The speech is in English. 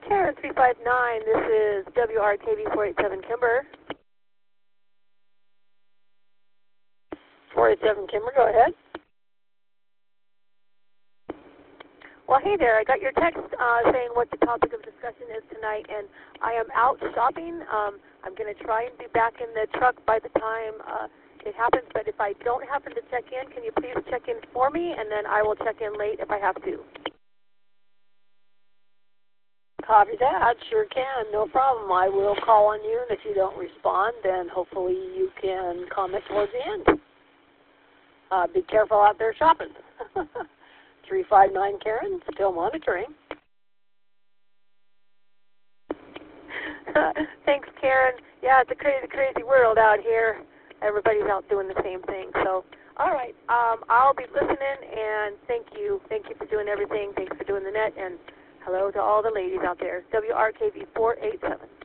Karen 359, this is WRKV 487 Kimber. 487 Kimber, go ahead. Well, hey there. I got your text saying what the topic of discussion is tonight, and I am out shopping. I'm going to try and be back in the truck by the time it happens, but if I don't happen to check in, can you please check in for me, and then I will check in late if I have to. Copy that. Sure can. No problem. I will call on you, and if you don't respond, then hopefully you can comment towards the end. Be careful out there shopping. 359 Karen, still monitoring. Thanks, Karen. Yeah, it's a crazy, crazy world out here. Everybody's out doing the same thing. So, all right, I'll be listening, and thank you. Thank you for doing everything. Thanks for doing the net, and hello to all the ladies out there. WRKV 487.